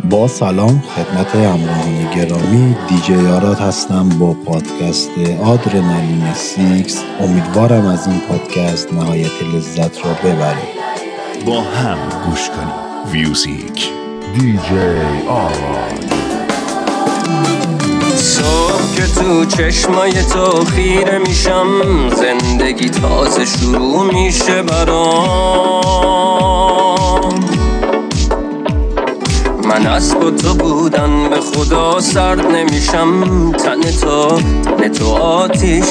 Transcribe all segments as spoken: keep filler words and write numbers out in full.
با سلام خدمت همراهان گرامی، دیجی آراد هستم با پادکست آدرنالین سیکس. امیدوارم از این پادکست نهایت لذت را ببرید. با هم گوش کنیم. ویوزیک دیجی آراد. صبح که تو چشمای تو خیره میشم، زندگی تازه شروع میشه برام. من اسب و تو بودن به خدا سرد نمیشم، تن تو تن تو آتیش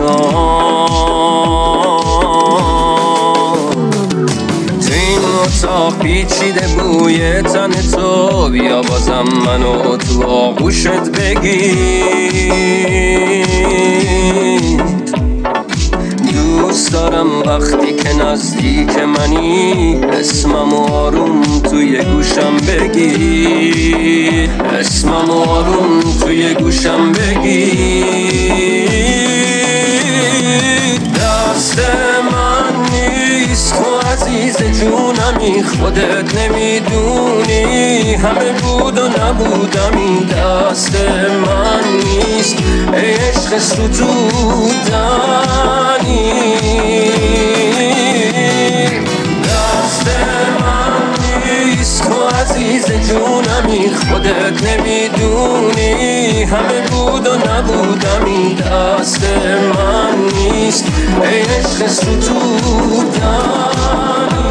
برام. تو این اتاق پیچیده بوی تن تو، بیا بازم منو تو آغوشت بگیر. دوست دارم وقتی که نزدیک منی، اسمم آروم توی گوشم بگی، اسمم آروم توی گوشم بگی. دست من نیست تو عزیز جونمی، خودت نمیدونی همه بود و نبودمی. دست من نیست ای عشق ستودنی، دست من نیست تو عزیز جونمی، خودت نمیدونی همه بود و نبودمی. دست من نیست ای عشق ستودنی.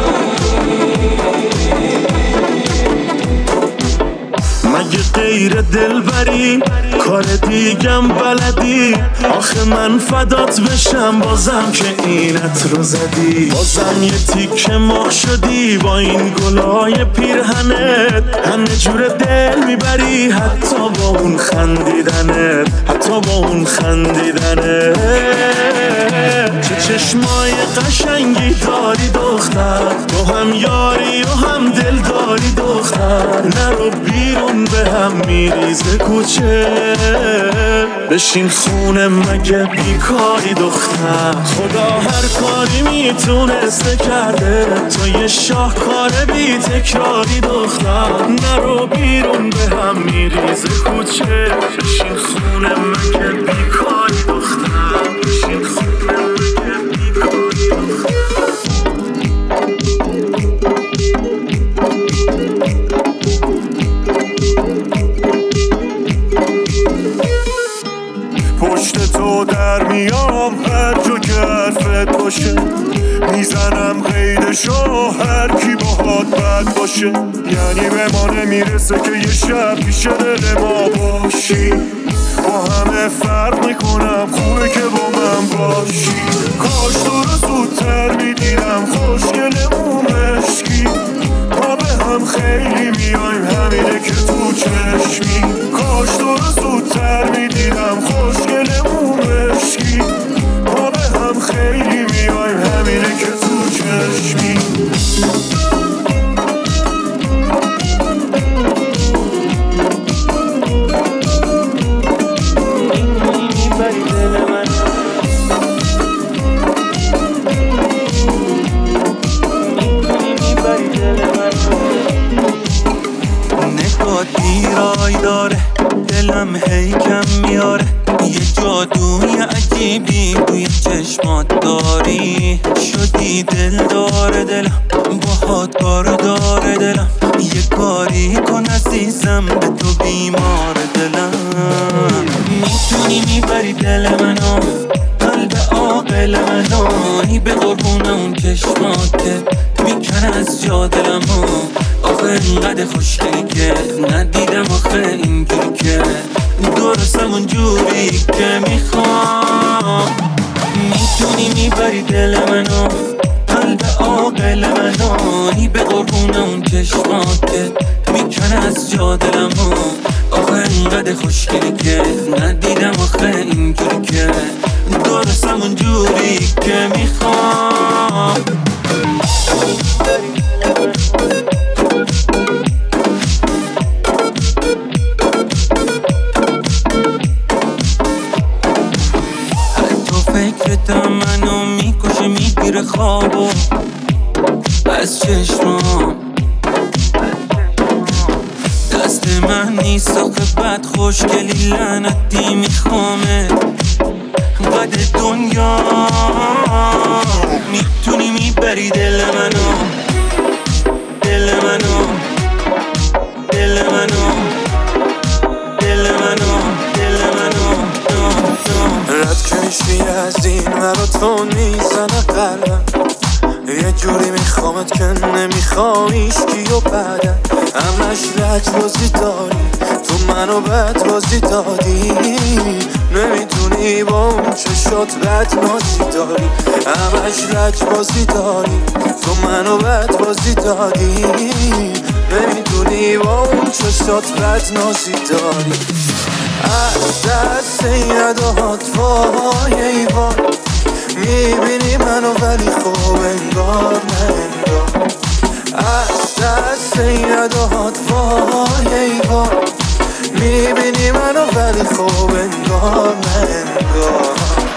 مگه غیر دلبری کار دیگم بلدی؟ آخه من فدات بشم بازم که اینت رو زدی. بازم یه تیکه ماه شدی با این گلای پیرهنت، همه جور دل میبری حتی با اون خندیدنت، حتی با اون خندیدنت. چه چشمای قشنگی داری دختر، تو هم یاری و هم دل داری دختر. نرو بیرون به هم میریزه کوچه، بشین خونه مگه بیکاری دختر. خدا هر کاری میتونسته کرده، تو یه شاهکار بی تکراری دختر. نرو بیرون به هم میریزه کوچه، بشین خونه مگه بیکاری دختر، بشین خونه مگه بیکاری دختر. پشت تو در میام هر جا که حرفت باشه، میزنم قیدشو هر کی باهات بد باشه. یعنی به ما نمیرسه که یه شب پیش دل ما باشی، با همه فرق میکنم خوبه که با من باشی. کاش تو رو زودتر میدیدم خوشگلمون مشکی، ما به هم خیلی میایم همینه که تو چشمی. کاش تو رو زودتر میدیدم خوشگلمون مشکی، ما به هم خیلی میایم همینه که تو چشمی. دیرای داره دلم هی کم میاره، یه جادوی عجیبی توی چشمات داری. شدی دل داره دلم باهات کار داره دلم، یه کاری کن عزیزم به تو بیمار دلم. میتونی میبری دل منو، قلب عاقل منو، ای به قربون اون چشماتت میکنه از جا دلمو. آخه اینقدر خوشگلی که ندیدم آخه اینجوری که درستم اونجوری که میخوام. میتونی میبری دل منو، قلب عاقل منو، ای به قربون اون چشماتت میکنه از جا دلمو. آخه اینقدر خوشگلی که ندیدم آخه اینجوری که درستم اونجوری که میخوام. فکرتم منو میکشه میگیره خوابو از چشمام، دست واسه من نیست آخه بد خوشگلی لعنتی میخوامه قد دنیا میتونی میبری دل منو دل منو دل منو دل منو دل منو رد کنیشی از این مرا تو میزنه قلبم یه جوری میخوامت که نمیخوایش کی و بعدم همش لج بازی داری تو منو بد بازی دادی نمیدونی با اون چشات بد نازی داری همش لج بازی داری تو منو بد بازی دادی نمیدونی با اون چشات بد نازی داری از دست یدات وای ای وای میبینی منو ولی خوب انگار نه انگار از دست یدات وای ای وای میبینی منو ولی خوب انگار نه انگار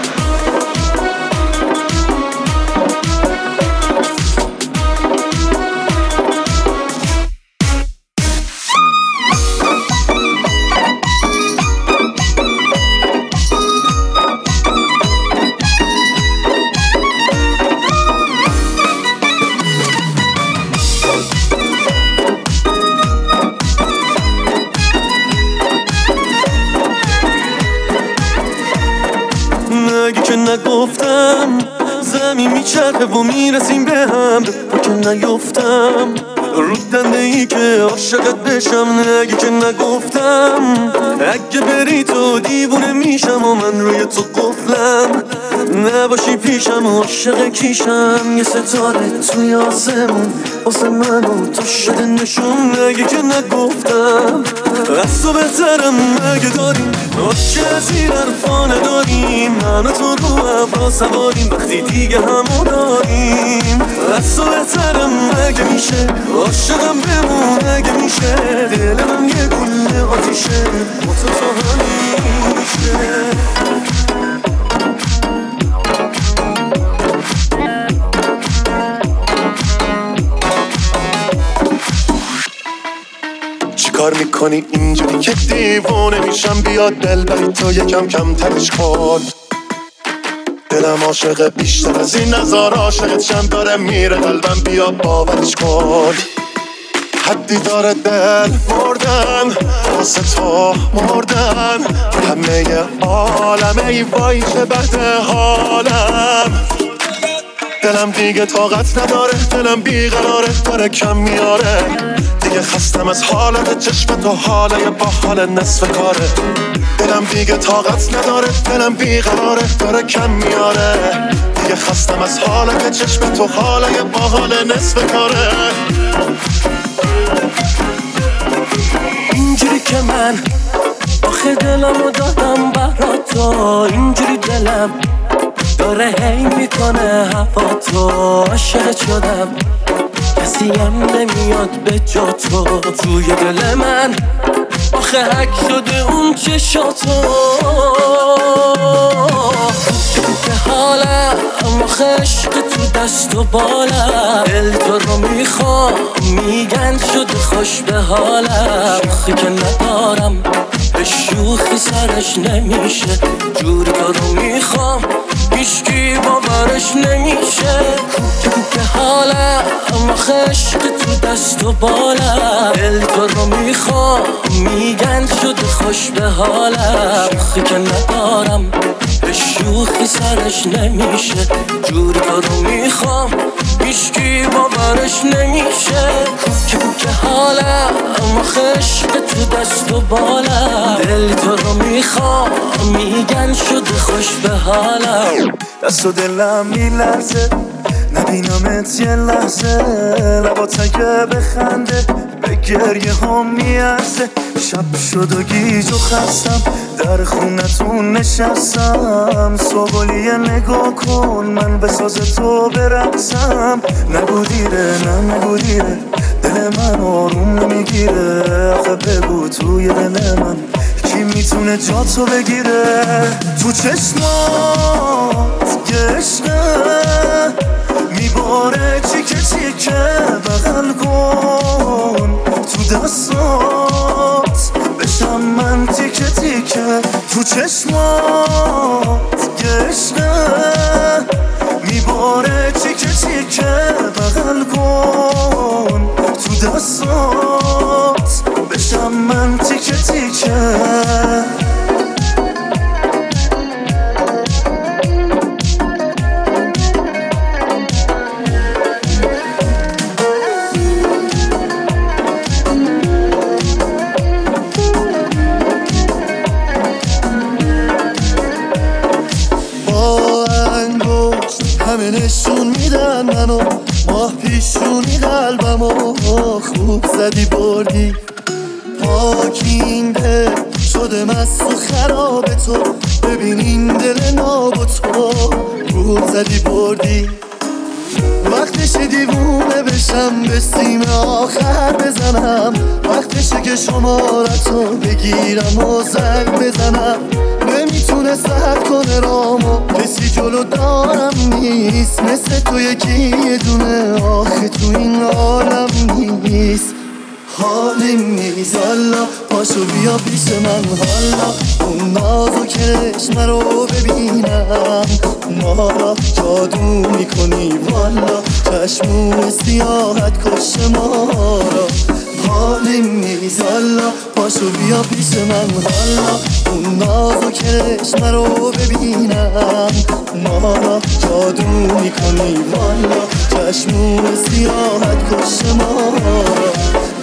که نگفتم زمین میچرخه و میرسیم به هم که نیفتم رو دنده ای که عاشقت بشم نگی که نگفتم اگه بری تو دیوونه میشم و من روی تو قفلم نباشی پیشم عاشق کیشم یه ستاره توی آسمون واسه من و تو شده نشون نگی که نگفتم از تو بهترم اگه داریم عاشق از این حرفا نداریم من و تو رو ابرا سواریم وقتی دیگه همو داریم از تو بهترم اگه میشه عاشقم بمون اگه میشه دل من یه گل آتیشه با تو تا همیشه کار میکنی اینجوری که دیوونه میشم بیاد دل بری تو یکم کم ترش کن دلم عاشق بیشتر از این نظار عاشقت شم داره میره قلبم بیا باورش کن حدی داره دل مردن واسه تو مردن همه عالم ای وای چه بده حالم دلم دیگه طاقت نداره دلم بیقراره داره کم میاره دیگه خستم از حالت چشم تو حاله با حال نصف کاره دلم دیگه طاقت نداره دلم بیقراره داره کم میاره دیگه خستم از حالت چشم تو حاله با حال نصف کاره اینجوری که من آخه دلمو دادم برات تو اینجوری دلم داره هی میکنه هوا تو عاشق شدم کسی هم نمیاد به جا تو توی دل من آخه حک شده اون چشاتو که حالم آخه عشق تو دست و بالم دل تو رو میخوام میگن شده خوش به حالم شوخی که ندارم به شوخی سرش نمیشه جوری تو رو میخوام هیچکی باورش نمیشه که حالم آخه عشق تو دست و بالم دل تو رو میخوام میگن شده خوش به حالم شوخی که ندارم به شوخی سرش نمیشه جوری تو رو میخوام هیچکی باورش نمیشه که حالم آخه عشق تو دست و بالم دل تو رو میخوام میگن شده خوش به حالم دست و دلم میلرزه نبینمت یه لحظه لبات اگه بخنده به گریه هم میارزه شب شد و گیج و خستم در خونتون نشستم صبحالیه نگاه کن من به ساز تو برقصم نگو دیره نه نگو دیره دل من آروم نمیگیره آخه بگو توی دل من کی میتونه جا تو بگیره تو چشمات یه عشقه میباره چیکه چیکه بغل کن تو دستات که تو چشمات عشقه میباره چیکه چیکه بغل کن تو دستات بشم من تیکه تیکه همه نشون میدن منو ماه پیشونی قلبمو خوب زدی بردی پاکینده شده مست و خراب تو ببین این دل ناب و تو خوب زدی بردی وقتشه دیوونه بشم به سیم آخر بزنم وقتشه که شمارتو بگیرم و زنگ بزنم نمیتونه سرد کنه رامو کسی جلو دارم نیست مثل تو یکی یه دونه آخه تو این عالم نیست حالیم نیست حالا پاشو بیا پیش من حالا اون نازو کرشم رو ببینم ما را جادو میکنی والا چشمون سیاحت کش ما را حالیم نیست حالا پاشو بیا پیش من حالا اون نازو کرشم رو ببینم ما را جادو میکنی والا چشمون سیاحت کش ما را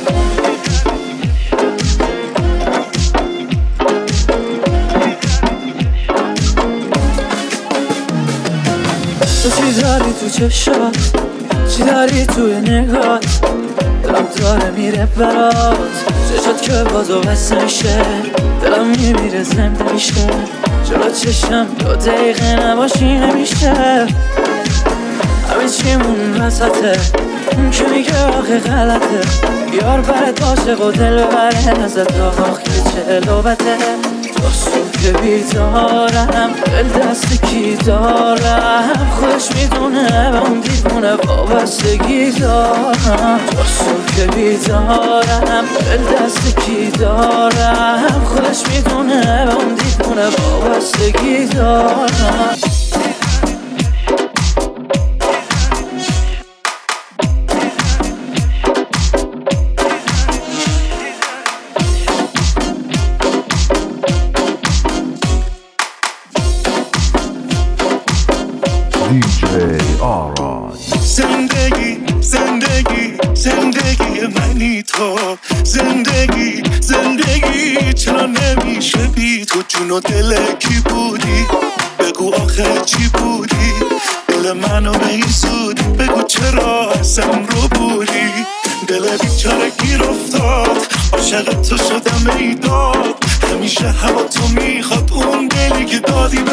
تو چی داری تو چشات چی داری توی نگات دلم داره میره برات چشات که بازو بس میشه دلم میمیره زنده میشه جلو چشم دو دقیقه نباشی نمیشه همه چیمون وسطه اون که میگه آخه غلطه یار برد عاشق و دل ببره ازت آخ که چه لوبته تو صبح که بیدارم دل دست کی دارم خودش میدونه به اون دیوونه وابستگی دارم تو صبح که بیدارم دل دست کی دارم خودش میدونه به اون دیوونه وابستگی دارم دیجی آراد زندگی زندگی زندگی منی تو زندگی زندگی چرا نمیشه بی تو جون و دل کی بودی بگو آخه چی بودی دل منو به این زودی بگو چرا ازم رو بودی دل بیچاره گیر افتاد عاشق تو شدم ای داد همیشه هوا تو میخواد اون دلی که دادی به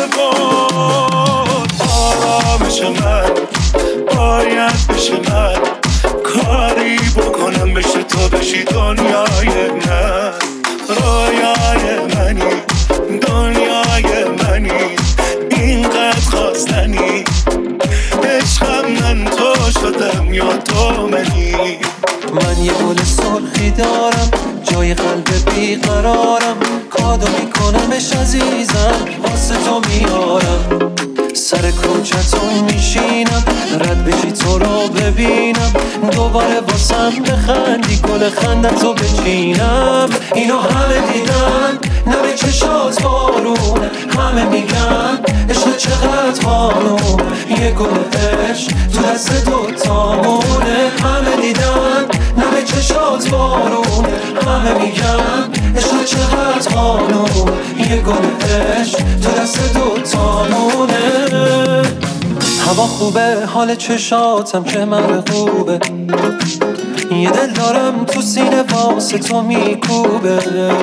باد آرامش من باید بشه من کاری بکنم بشه تو بشی دنیای من رویای منی دنیای منی اینقدر خواستنی عشقم من تو شدم یا تو منی من یه گل سرخی دارم جای قلب بیقرارم کادو میکنمش عزیزم واسه تو میارم سر کوچتون میشینم رد بشی تو رو ببینم دوباره واسم بخندی گل خندتو بچینم اینو همه دیدن نبه چشات بارونه همه میگن عشق چقدر خانوم یه گل عشق تو دست دوتامونه همه دیدن نبه چشات بارونه همه میگن عشق چقدر خانوم یه گل عشق تو دست دوتامونه هوا خوبه حال چشاتم که من خوبه یه دل دارم تو سینه واسه تو میکوبه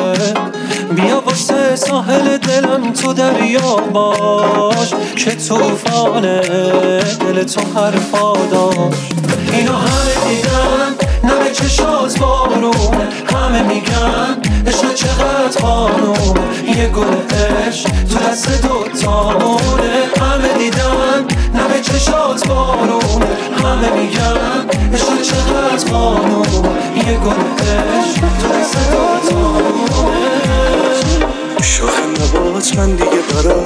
بیا واسه ساحل دلم تو دریا باش که توفانه دل تو حرفا داشت اینو همه دیدن نمه چشات بارونه همه میگن عشق چقدر خانومه یه گل عشق تو دست دوتامونه همه دیدن نمه چشات بارونه همه میگن عشق چقدر خانومه یه گل عشق تو دست دوتامونه شوخ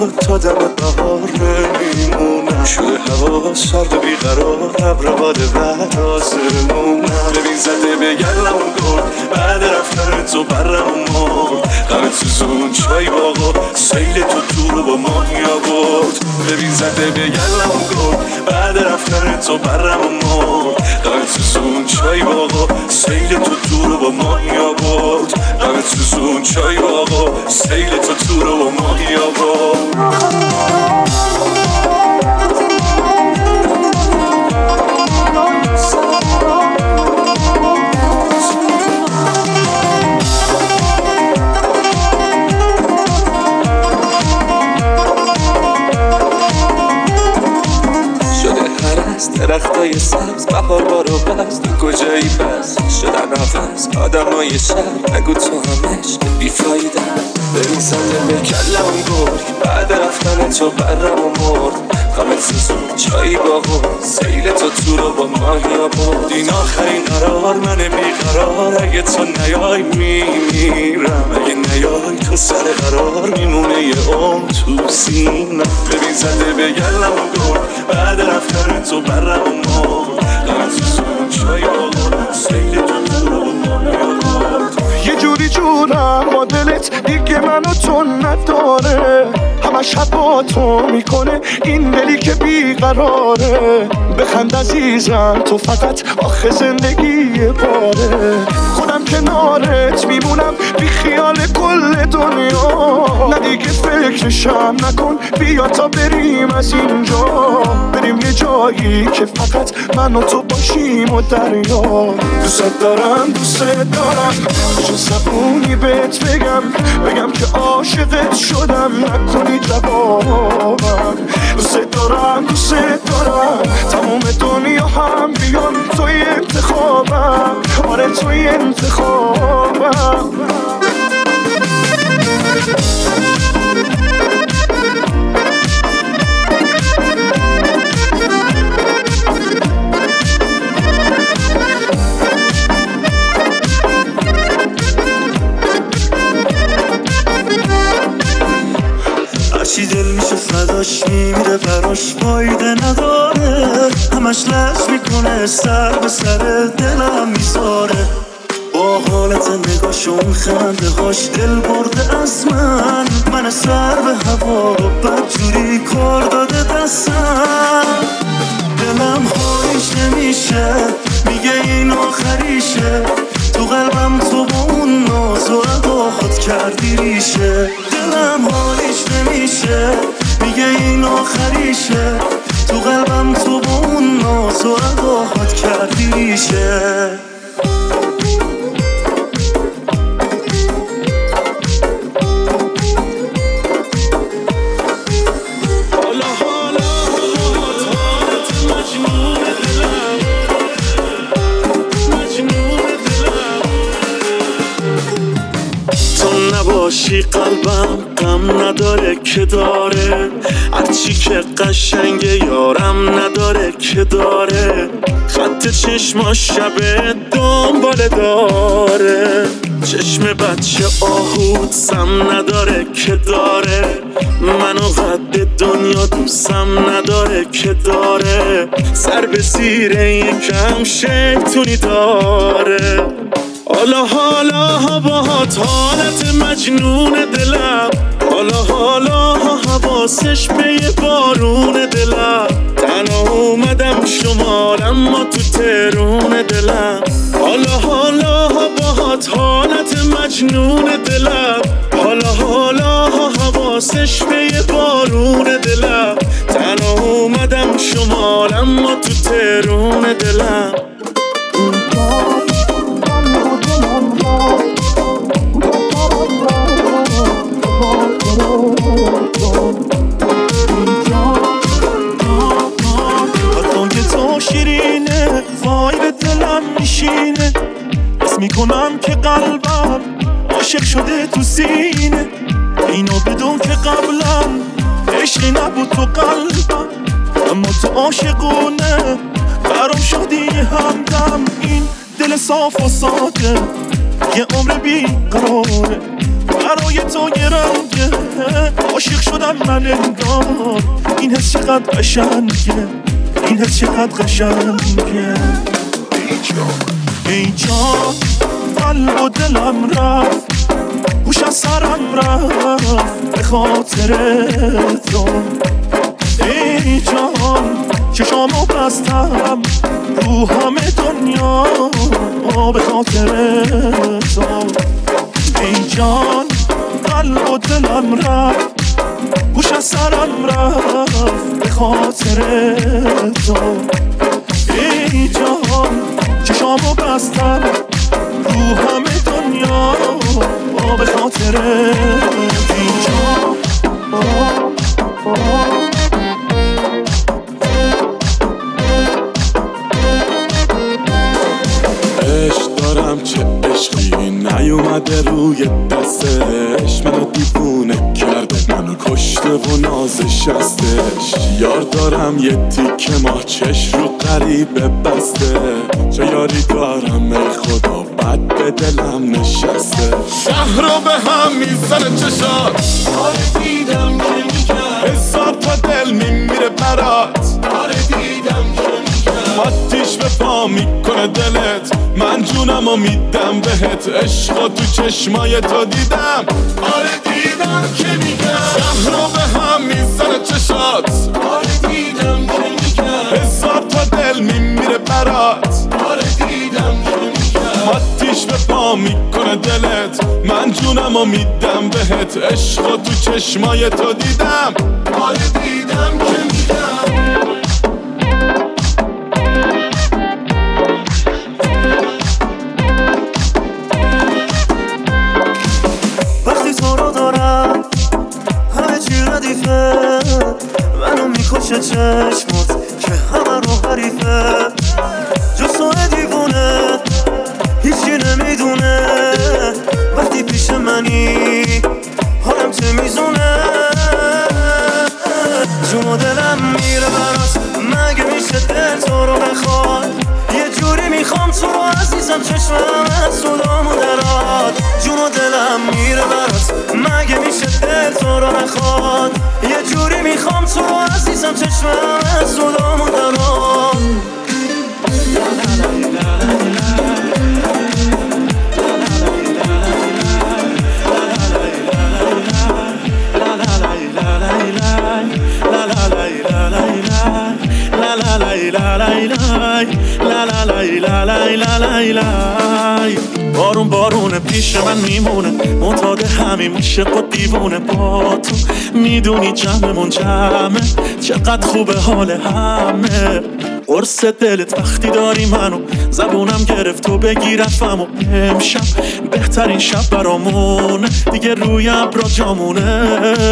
تا دم بهار نمیمونم. شده هوا سرد و بیقرار، ابر باد بعد آسمونم. ببین زده به گلم گل بعد رفتن تو برم مرد. غم سوزون چای باغا سیل تو تو رو با ماهی آورد. ببین زده به گلم گل بعد رفتن تو برم مرد. غم سوزون چای باغا سیل تو تو رو با ماهی آورد. غم سوزون چای باغا سیل تو تو رو با ماهی آورد. درختای سبز بهار بارو بست. تو کجایی بست شدن نفس آدم های شهر. نگو تو همش بیفایده. ببین سنده به کلم گرگ بعد رفتن تو برم و مرد. غمت سوزون چایی باغو سیل تو تو رو با ماهی آورد. این آخرین قرار من بیقرار، اگه تو نیای میمیرم. اگه نیای تو سر قرار میمونه یه عمر تو سینم. ببین زده به گلم گرگ بعد رفتن تو برم و مرد. غمت سوزون چایی باغو سیل تو تو رو با ماهی آورد. یه جوری جورم با دلت دیگه منو تو نداره. همش حد با تو میکنه این دلی که بیقراره. بخند عزیزم تو فقط آخه زندگی باره. خودم کنارت میمونم بی خیال کل دنیا. نه دیگه فکرشم نکن بیا تا بریم از اینجا. بریم یه جایی که فقط من و تو باشیم و دریا. دوست دارم دوست دارم چه زبونی بهت بگم. بگم که عاشقت شدم نکنی جوابم. دوست دارم دوست دارم تمام دنیا هم بیان توی انتخابم. آره توی انتخابم. هرچی دل میشه فداش میمیره براش فایده نداره. همش لش میکنه سر به سر دلم میذاره. با حالت نگاش اون خنده هاش دل برده از من. من سر به هوا رو بدجوری کار داده دستم. دلم حالیش نمیشه میگه این آخریشه. تو قلبم تو با اون ناز و ادا خود کردی ریشه. دلم حالیش نمیشه میگه این آخریشه. تو قلبم تو با اون ناز و ادا خود کردی ریشه. باشی قلبم غم نداره که داره. هرچی که قشنگه یارم نداره که داره. خط چشماش شبه دنباله داره. چشم بچه آهود سم نداره که داره. منو قد دنیا دوستم نداره که داره. سر به زیر یکم شیطونی داره. حالا حالا باهات حالت مجنون دلم. حالا حالا حواسش به یه بارون دلم. تنها اومدم شمالم ما تو ترون دلم. حالا حالا باهات حالت مجنون دلم. حالا حالا حواسش به یه بارون دلم. تنها اومدم شمالم ما تو ترون دلم. شیرینه وای به دلم میشینه. حس میکنم که قلبم عاشق شده تو سینه. اینو بدون که قبلا عشقی نبود تو قلبم. اما تو عاشقونه برام شدی همدم. این دل صاف و ساده یه عمر بی قراره. برای تو یه رنگه، عاشق شدم من انگار. این حس چقدر قشنگه، این حس چقدر قشنگه. ای جان قلب و دلم رفت، گوش از سرم رفت به خاطر تو. ای جان چشامو بستم رو همه دنیا به خاطر تو. ای جان قلب و دلم رفت، گوش از سرم رفت به خاطر تو. ای جان چشامو بستم رو همه دنیا به خاطر ای جان. عشق دارم چه عشقی نیومده روی دستش، منو دیوونه کرده، منو کشته و نازش هستش. یار دارم یه تیکه ماه چش رو غریبه بسته، چه یاری دارم ای خدا بد به دلم نشسته. شهر رو به هم میزنه چشات، آره دیدم که میگم هزار تا دل میمیره برات. آره دیدم که میگم آتیش به پا میکنه دلت، من جونم و میدم بهت. عشقا تو چشمای تو دیدم، آره دیدم که میگم شهر رو به هم میزنه چشات. آره دیدم که میگم هزار تا دل میمیره برات. آره دیدم که میگم آتیش به پا میکنه دلت، من جونم و میدم بهت. عشقا تو چشمای تو دیدم، آره دیدم که میگم. منو میکشه چشمات که همه رو حریفه، جز تو دیوونه هیچی نمیدونه. وقتی پیش منی حالم چه میزونه، جون و دلم میره برات. مگه میشه دل تو رو بخواد، یه جوری میخوام تو رو عزیزم، چشمم از صدامو درات. جون و دلم میره برات، مگه میشه دل تو رو بخواد، یه جوری میخوام تو رو عزیزم، چشمم از صدامو درات. بارون بارونه پیش من میمونه، معتاد همین عشق و دیوونه. با تو میدونی جمعمون جمعه، چقدر خوبه حال همه. قرص دلت وقتی داری منو، زبونم گرفت و بگیرم و امشب بهترین شب برامونه، دیگه روی ابرا جامونه.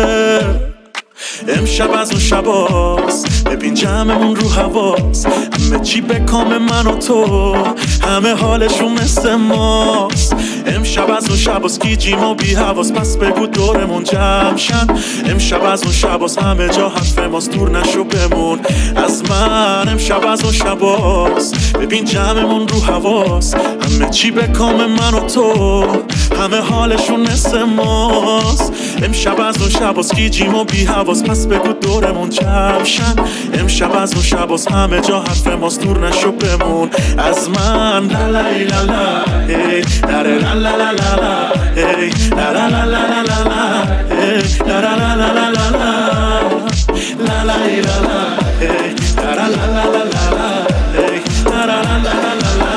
امشب از اون شباست، ببین جمعمون رو حواس، همه چی به کام من و تو، همه حالشون مثل ماست. امشب از اون شباست، گیجیم و بی حواس، پس بگو دورمون جمع شن. امشب از اون شباست، همه جا حرف ماست، دور نشو بمون از من. امشب از اون شباست، ببین جمعمون رو حواس، همه چی به کام من و تو، همه حالشون مثل ماست. امشب از اون شباست، گیجیم و بی حواس، پس بگو دورمون جمع شن. امشب از اون شباست، همه جا حرف ماست، دور نشو بمون از من. لا لا لا لا ای لا لا لا لا لا ای لا لا لا لا لا لا ای لا لا لا لا لا لا لا لا ای لا لا ای لا لا لا لا لا ای لا لا لا لا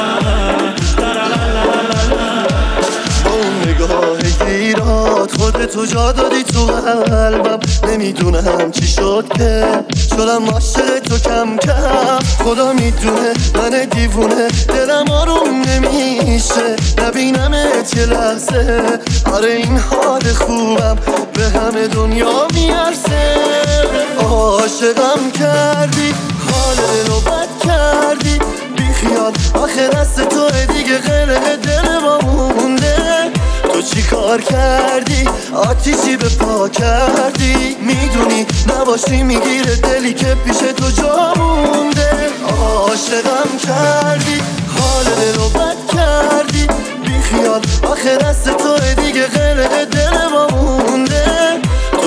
گیرات خودتو جا دادی تو قلبم، نمیدونم چی شد که شدم عاشق تو کم کم. خدا میدونه من دیوونه، دلم آروم نمیشه نبینمت یه لحظه. آره این حال خوبم به همه دنیا میارسه. عاشقم کردی، حال دلو بد کردی، بی خیال آخر دست تو دیگه غیر دل ما مونده. تو چی کار کردی، آتیشی به پا کردی، میدونی نباشی میگیره دلی که پیش تو جا مونده. عاشقم کردی، حال دلو بد کردی، بی خیال آخر دست تو دیگه غیر دل ما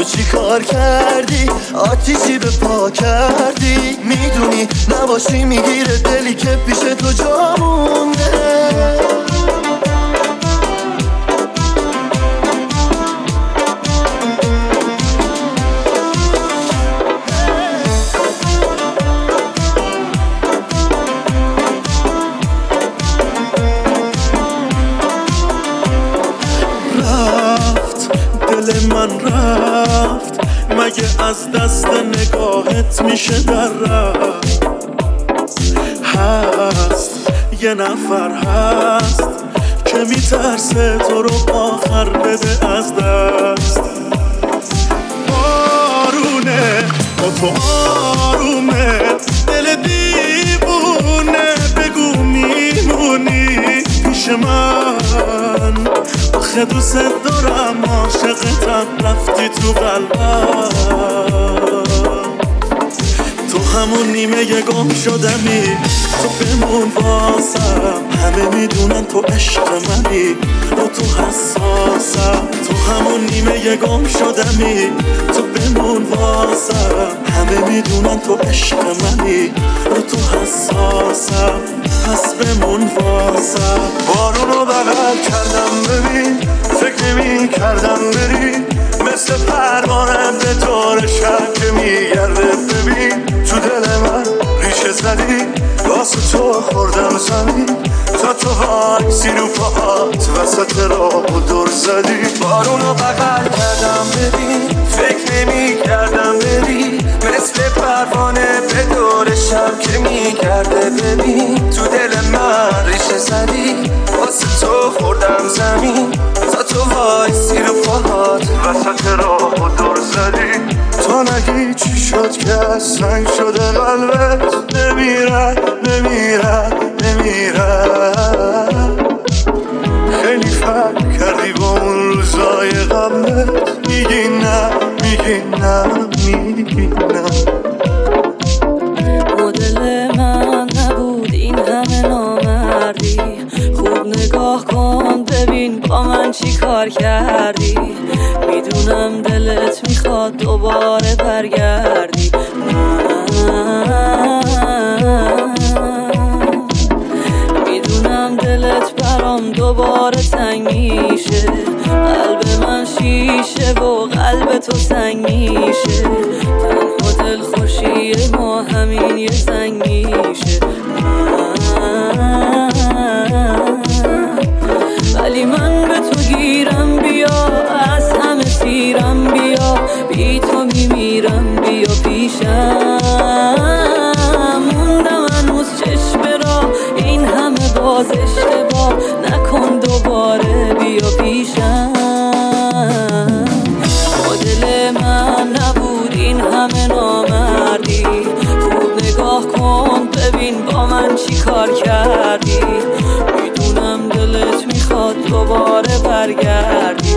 تو چی کار کردی آتیشی به پا کردی میدونی نباشی میگیره دلی که پیش تو جا مونده دل من رفت مگه از دست نگاهت میشه در رفت هست یه نفر هست که میترسه تو رو آخر بده از دست آرونه با تو آرومه دل دیوونه بگو میمونی پیش من آخه دوست دارم عاشقتم رفتی تو قلبم تو همون نیمه گم شدمی تو بمون واسم همه میدونن تو عشق منی رو تو حساسم تو همون نیمه گم شدمی تو بمون واسم همه میدونن تو عشق منی رو تو حساسم پس بمون واسم بارونو بغل کردم ببین فکر نمی کردم بری مثل پروانه به طور شب که میگرده ببین تو دل من ریشه زدی واسه تو خوردم زمین تا تو وایسی رو پاهات وسط راه و دور زدی بارونو بغل کردم ببین فکر نمی کردم بری مثل پروانه به دور شب که میگرده ببین تو دل من ریشه زدی واسه تو خوردم زمین تا تو وایسی رو پاهات وسط راه و دور زدی تو نگی چی شد که سنگ شده قلبت نمیره نمیره نمیره خیلی فکر کردی با اون روزای قبلت میگی نه میگی نه میگی نه مدل من نبود این همه نامردی خوب نگاه کن ببین با من چی کار کردی میدونم دلت میخواد دوباره برگردی میدونم دلت برام دوباره تنگ میشه قلب من شیشه و قلب تو سنگ میشه تنها دل خوشی ما همین یه زنگ میشه ولی من به تو گیرم بیا از همه سیرم بیا بی تو میمیرم بیا پیشم موندم هنوز چشم را این همه باز اشتباه نکن دوباره بیا پیشم مدل من نبود این همه نامردی خوب نگاه کن ببین با من چی کار کردی میدونم دلت میخواد دوباره برگردی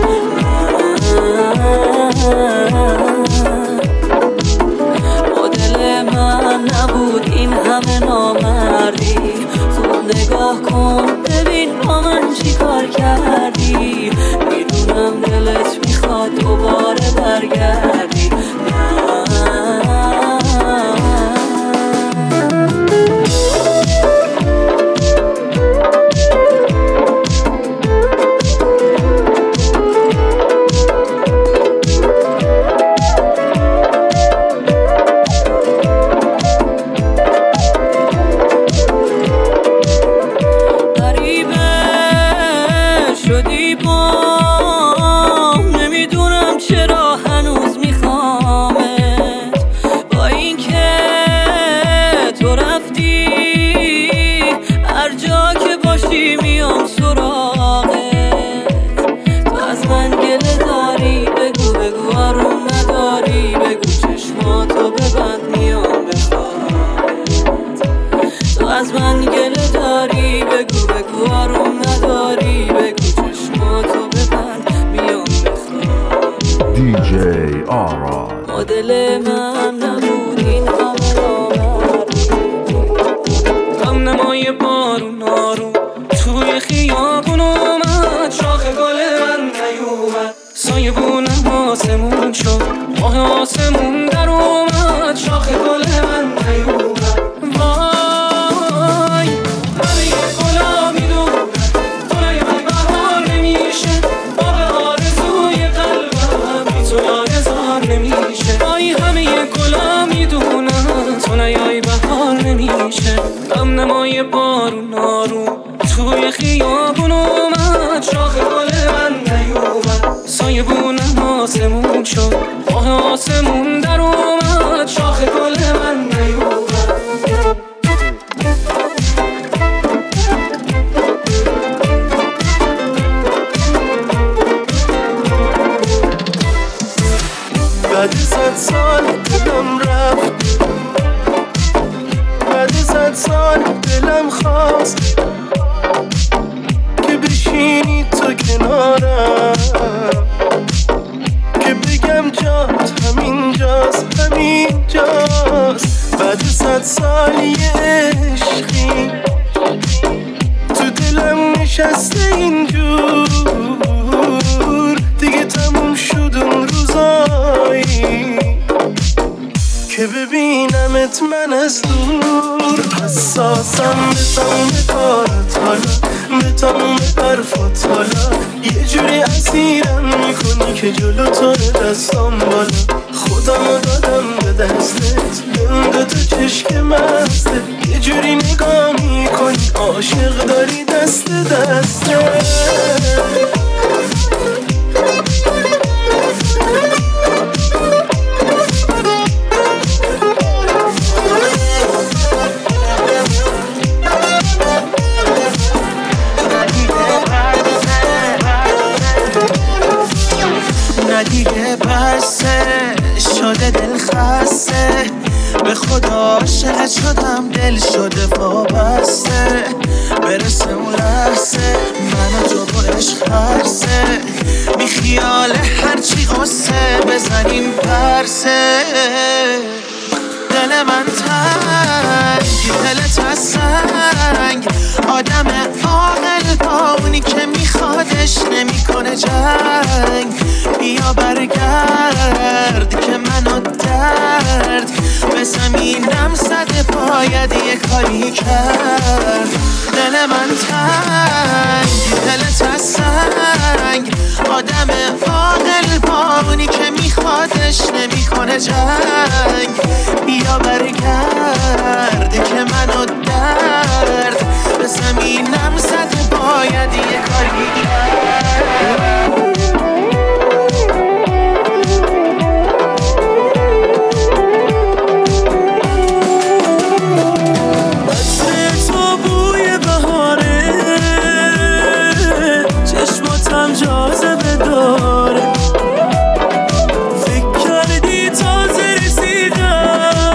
مدل من نبود این همه نامردی خوب نگاه کن ببین با من چی کار کردی میدونم دلت میخواد دوباره برگردی میام سراغت تو از من گله داری بگو بگو آروم نداری بگو چشماتو ببند میام بخوابت تو از من گله داری بگو بگو آروم نداری بگو چشماتو ببند میام بخوابت دی جی آراد مدل من نبود این همه نامردی غم نمای بارون آروم توی خیابون اومد شاخ گل من نیومد سایه بونم آسمون شد ایبونم آسمون شد، ماه آسمون در اومد، شاخ گل من نیومد. بعد صد سال دلم رفت، بعد صد سال دلم خواست که بشینی تو کنارم، که بگم جات همین جاست همین جاست. بعد صد سال یه عشقی تو دلم نشسته اینجور، دیگه تموم شد اون روزایی که ببینمت من از دور. حساسم به تمام کارت حالا، به تمام حرفات حالا، یه جوری اسیرم میکنی که جلو تو دستام بالا. خودمو دادم به دستت، به دو تا چشک مسته، یه جوری نگاه میکنی عاشق داری دست دسته. دیگه بسه شده دل خسته، به خدا عاشقت شدم دل شده وابسته. برسه اون لحظه من و تو با عشق هرسه، بی خیال هرچی غصه بزنیم پرسه. دل من تنگ دلت از سنگ، آدم عاقل با اونی که میخوادش نمیکنه جنگ. بیا برگرد که منو درد به زمینم زده، باید یه کاری کرد. دل من تنگ دلت از سنگ، آدم عاقل با اونی که میخوادش نمیکنه جنگ. بیا برگرد که منو درد به زمینم زده، باید یه کاری کرد. جاذبه داره، فکر کردی تازه رسیدم،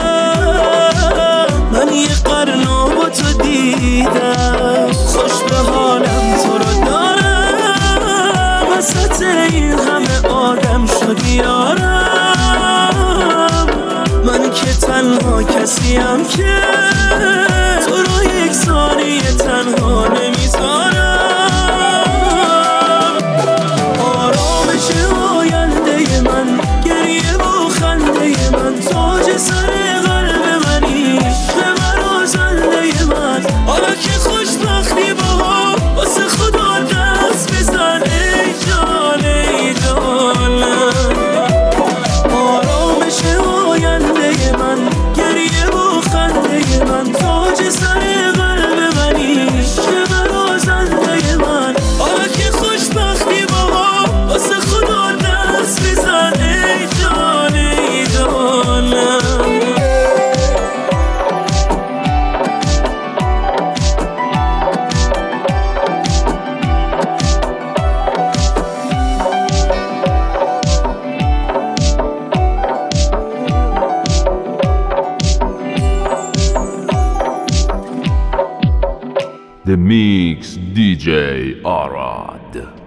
من یه قرنو با تو دیدم. خوش به حالم تو رو دارم، وسط این همه آدم شدی یارم. من که تنها کسیم که تو رو یک ثانیه تنها نمیذارم. تاج سر قلب منی، به من و زنده من، حالا که خوشبختی باها واسه خدا دست بزن. ای جان ای جانم، آرامش آینده من، گریه و خنده من، تاج سر قلب منی، به من و زنده من، حالا که خوشبختی باها واسه خدا دست بزن. ای جان ای جانم. The Mix دی جی Arad.